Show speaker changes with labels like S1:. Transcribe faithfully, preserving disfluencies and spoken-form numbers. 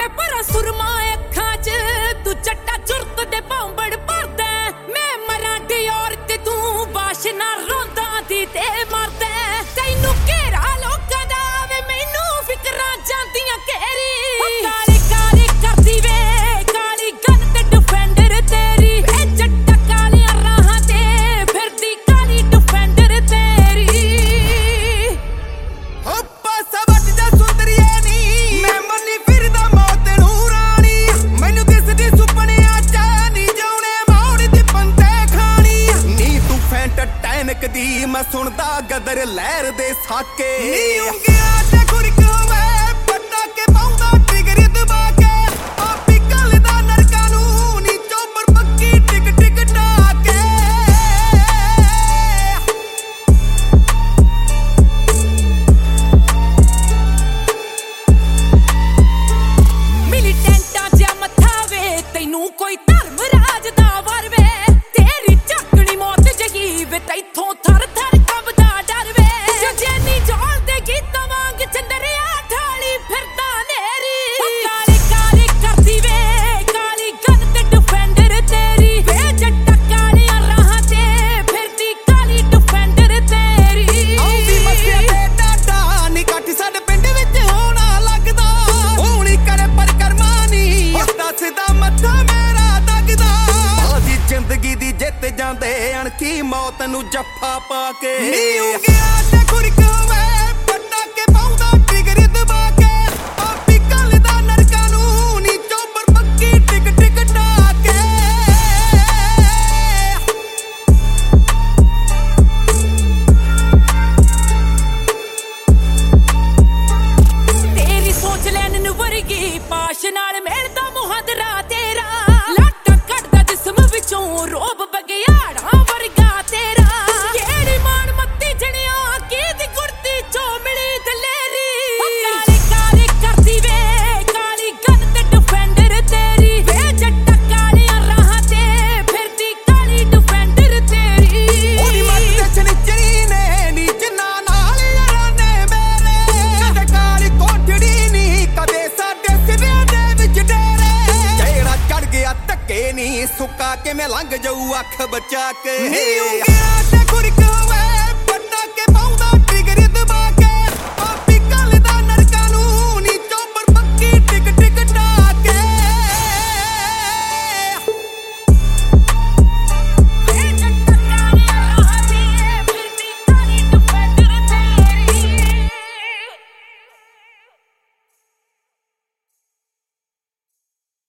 S1: ਭਰਾ ਸੁਰਮਾ ਅੱਖਾਂ 'ਚ ਤੂੰ ਚੱਟਾ ਚੁਰਤ ਦੇ ਭਾਂਬੜ ਭਰਦਾ ਮੈਂ ਮਰਾਠੀ ਔਰਤ ਤੂੰ ਬਾਸ਼ਨਾ ਰੋਂਦਾ ਦੀ ਤੇ ਮਰਦਾ ਤੈਨੂੰ ਘੇਰਾ ਲੋਕਾਂ ਦਾ ਵੇ ਮੈਨੂੰ ਫਿਕਰਾਂ ਜਾਂਦੀਆਂ ਘੇਰੀ ਕਾਲੀ ਕਾਲੀ ਕਰਦੀ ਵੇ ਕਾਲੀ ਗਨ ਤੇ ਡਿਫੈਂਡਰ ਤੇਰੀ ਵੇ ਜੱਟਾ ਕਾਲੀਆਂ ਰਾਹਾਂ ਤੇ ਫਿਰਦੀ ਕਾਲੀ ਡਿਫੈਂਡਰ ਤੇਰੀ
S2: ਹੱਪਾ ਸਵੱਟ ਜਾ ਸੁੰਦਰੀਏ ਨੀ ਮੈਂ ਮੰਨੀ ਫਿਰਦਾ ਮੌਤ ਨੂੰ ਰਾਣੀ ਮੈਨੂੰ ਦਿਸਦੀ ਸੁਪਨਿਆਂ ਚ ਨੀ ਜਾਉਣੇ ਮੌੜ ਦੀ ਪੰਤੇ ਖਾਣੀ ਨੀ ਤੂੰ ਫੈਂਟ ਟੈਨਕ ਦੀ ਮੈਂ ਸੁਣਦਾ ਗਦਰ ਲਹਿਰ ਦੇ ਸਾਕੇ ਨੀ ਉਂਗਿਆ ਤੇ ਗੁਰਕਵੇ ਪੱਟਾ ਕੇ ਪਾਉਂਦਾ ਟ੍ਰਿਗਰ ਦਬਾ ਕੇ ਆਪੀ ਕਲਦਾ ਨਰਕਾਂ ਨੂੰ ਨੀ ਚੋਬਰ ਪੱਕੀ ਟਿਕ ਟਿਕ ਟਾਕੇ
S1: ਮਿਲੀਟੈਂਟਾਂ ਜਿਹਾ ਮੱਥਾ ਵੇ ਤੈਨੂੰ ਕੋਈ ਧਰਮ ਰਾਜ ਦਾ ਵਰ ਵੇ ਤੇਰੀ ਝਾਕਣੀ ਮੌਤ ਜਗੀ ਵੇ ਤੈਥੋਂ ਥਰ ਥਰ ਕੰਬਦਾ ਡਰ ਵੇ ਜਜੈਨੀ ਜੋਲ ਦੇ ਗੀਤਾਂ ਵਾਂਗ ਚੰਦਰਿਆ ਠਾਲੀ ਫਿਰਦਾ ਨੇਰੀ ਕਾਲੀ ਕਾਲੀ ਕਰਦੀ ਵੇ ਕਾਲੀ ਗਨ ਤੇ ਡਿਫੈਂਡਰ ਤੇਰੀ ਵੇ ਜੱਟਾ ਕਾਲੀਆਂ ਰਾਹਾਂ ਤੇ ਫਿਰਦੀ ਕਾਲੀ ਡਿਫੈਂਡਰ ਤੇਰੀ
S2: ਆਉਂਦੀ ਮੱਥੇ ਤੇ ਡਾਡਾ ਨੀ ਕੱਟ ਸਾਡੇ ਪਿੰਡ ਵਿੱਚ ਹੋਣਾ ਲੱਗਦਾ ਹੋਣੀ ਕਰੇ ਪਰ ਕਰਮਾ ਨੀ ਦੱਸਦਾ ਮੱਥਾ ਮੇਰਾ ਦਗਦਾ ਬਾਜੀ ਜ਼ਿੰਦਗੀ ਦੀ ਜਿੱਤ ਜਾਂਦੇ ਅਣਖੀ ਮੌਤ ਨੂੰ ਜੱਫਾ ਪਾ ਕੇ ਨੀ ਉਂਗਿਆ ਤੇ ਗੁਰਕਵੇ ਪੱਟਾ ਕੇ ਪਾਉਂਦਾ ਟ੍ਰਿਗਰ ਦਬਾ ਕੇ ਆਪੀ ਕਲਦਾ ਨਰਕਾਂ ਨੂੰ ਨੀ ਚੋਬਰ ਪੱਕੀ ਟਿਕ ਟਿਕ ਟਾਕੇ
S1: ਤੇਰੀ ਸੋਚ ਲੈਣ ਨੂੰ ਵਰਗੀ ਪਾਸ਼ ਨਾਲ ਮਿਲਦਾ ਮੁਹਾਦਰਾ ਤੇਰਾ ਲਾਟਾ ਕੱਢਦਾ ਜਿਸਮ ਵਿੱਚੋਂ ਰੋਬ ਬਗਿਆੜਾ ਵਰਗਾ ਤੇਰਾ ਕਿਹੜੀ ਮਾਣ ਮੱਤੀ ਜਣਿਆ ਕਿਹਦੀ ਗੁਰਤੀ ਚੋਂ ਮਿਲੀ ਦਲੇਰੀ ਕਾਲੀ ਕਾਲੀ ਕਰਦੀ ਵੇ ਕਾਲੀ ਗਨ ਤੇ ਡਿਫੈਂਡਰ ਤੇਰੀ ਵੇ ਜੱਟਾ ਕਾਲੀਆਂ ਰਾਹਾਂ ਤੇ ਫਿਰਦੀ ਕਾਲੀ ਡਿਫੈਂਡਰ ਤੇਰੀ
S2: ਉਹਦੀ ਮੱਤ ਤੇ ਚਨੀਚਣੀ ਨੇ ਨੀ ਜਿੰਨਾ ਨਾਲ ਯਾਰਾਨੇ ਮੇਰੇ ਕਦੇ ਕਾਲੀ ਕੋਠੜੀ ਨੀ ਕਦੇ ਸਾਡੇ ਸਿਵਿਆਂ ਦੇ ਵਿੱਚ ਡੇਰੇ ਜਿਹੜਾ ਚੜ ਗਿਆ ਧੱਕੇ ਨੀ ਸੁੱਕਾ ਕਿਵੇਂ ਲੰਘ ਜਾਊ ਅੱਖ ਬਚਾ ਕੇ ਨੀ ਉਂਗਿਆ ਤੇ ਗੁਰਕਵੇ